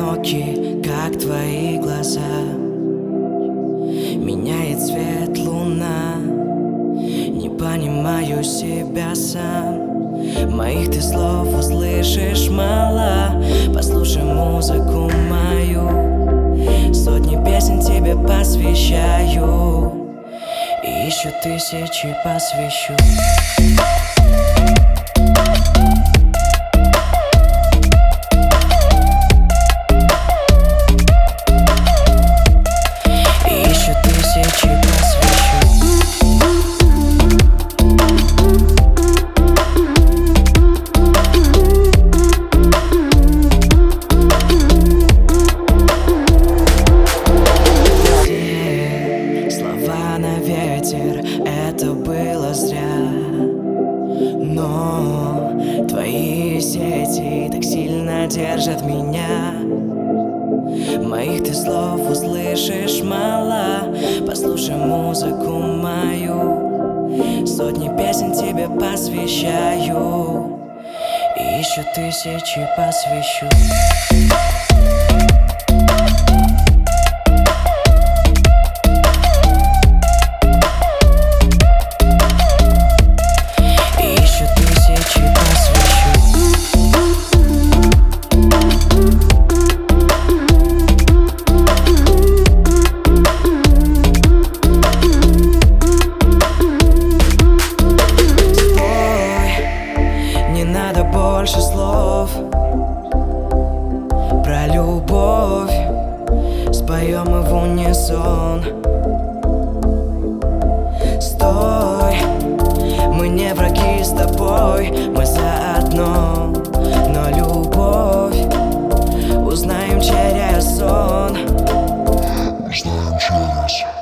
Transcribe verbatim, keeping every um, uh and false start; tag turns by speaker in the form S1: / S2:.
S1: одиноки, как твои глаза. Меняет цвет луна, не понимаю себя сам. Моих ты слов услышишь мало. Послушай музыку мою, сотни песен тебе посвящаю, и еще тысячи посвящу. Это было зря, но твои сети так сильно держат меня. Моих ты слов услышишь мало. Послушай музыку мою, сотни песен тебе посвящаю, и еще тысячи посвящу. Больше слов про любовь, споем мы в унисон. Стой, мы не враги с тобой, мы заодно. Но любовь узнаем через сон.
S2: Узнаем через